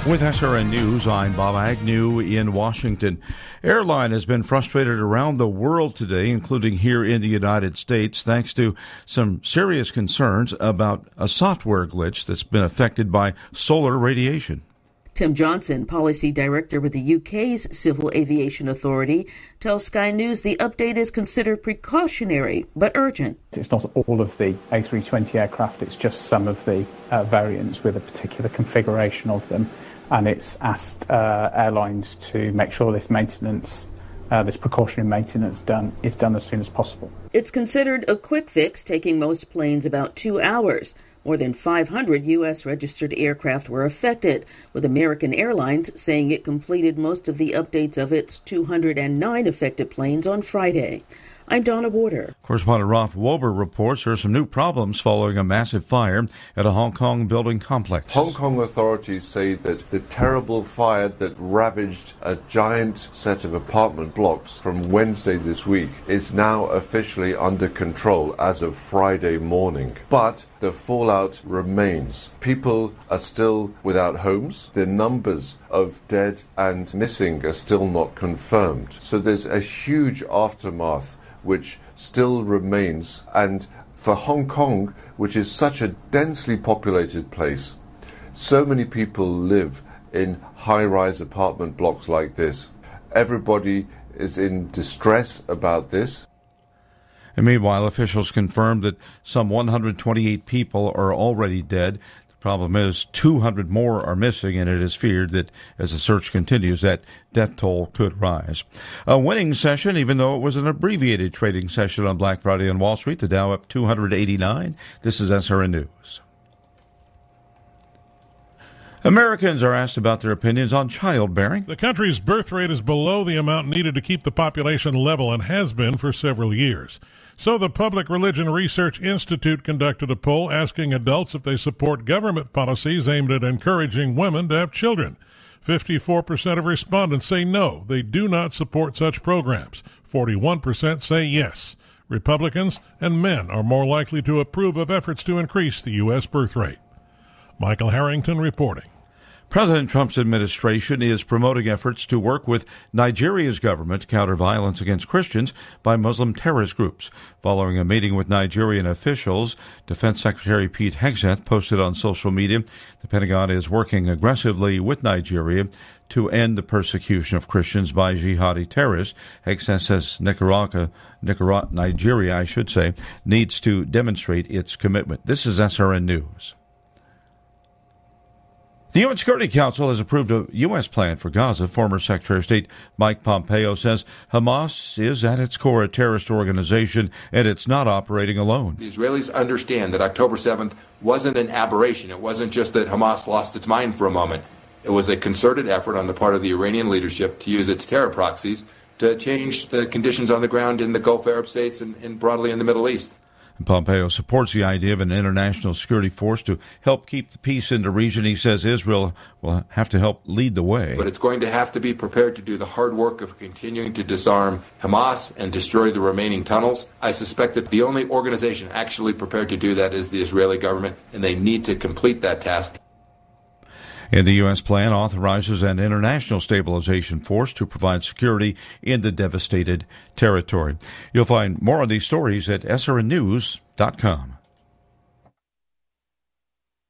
With SRN News, I'm Bob Agnew in Washington. Airline has been frustrated around the world today, including here in the United States, thanks to some serious concerns about a software glitch that's been affected by solar radiation. Tim Johnson, Policy Director with the UK's Civil Aviation Authority, tells Sky News the update is considered precautionary but urgent. It's not all of the A320 aircraft, it's just some of the variants with a particular configuration of them. And it's asked airlines to make sure this maintenance, this precautionary maintenance is done as soon as possible. It's considered a quick fix, taking most planes about 2 hours. More than 500 U.S. registered aircraft were affected, with American Airlines saying it completed most of the updates of its 209 affected planes on Friday. I'm Donna Warder. Correspondent Rolf Wober reports there are some new problems following a massive fire at a Hong Kong building complex. Hong Kong authorities say that the terrible fire that ravaged a giant set of apartment blocks from Wednesday this week is now officially under control as of Friday morning. But the fallout remains. People are still without homes. The numbers of dead and missing are still not confirmed. So there's a huge aftermath which still remains, and for Hong Kong, which is such a densely populated place, so many people live in high-rise apartment blocks like this. Everybody is in distress about this. And meanwhile, officials confirmed that some 128 people are already dead. The problem is 200 more are missing, and it is feared that as the search continues, that death toll could rise. A winning session, even though it was an abbreviated trading session on Black Friday on Wall Street. The Dow up 289. This is SRN News. Americans are asked about their opinions on childbearing. The country's birth rate is below the amount needed to keep the population level and has been for several years. So the Public Religion Research Institute conducted a poll asking adults if they support government policies aimed at encouraging women to have children. 54% of respondents say no, they do not support such programs. 41% say yes. Republicans and men are more likely to approve of efforts to increase the U.S. birth rate. Michael Harrington reporting. President Trump's administration is promoting efforts to work with Nigeria's government to counter violence against Christians by Muslim terrorist groups. Following a meeting with Nigerian officials, Defense Secretary Pete Hegseth posted on social media, the Pentagon is working aggressively with Nigeria to end the persecution of Christians by jihadi terrorists. Hegseth says Nigeria, needs to demonstrate its commitment. This is SRN News. The UN Security Council has approved a U.S. plan for Gaza. Former Secretary of State Mike Pompeo says Hamas is at its core a terrorist organization and it's not operating alone. The Israelis understand that October 7th wasn't an aberration. It wasn't just that Hamas lost its mind for a moment. It was a concerted effort on the part of the Iranian leadership to use its terror proxies to change the conditions on the ground in the Gulf Arab states and broadly in the Middle East. Pompeo supports the idea of an international security force to help keep the peace in the region. He says Israel will have to help lead the way. But it's going to have to be prepared to do the hard work of continuing to disarm Hamas and destroy the remaining tunnels. I suspect that the only organization actually prepared to do that is the Israeli government, and they need to complete that task. And the U.S. plan authorizes an international stabilization force to provide security in the devastated territory. You'll find more on these stories at srnnews.com.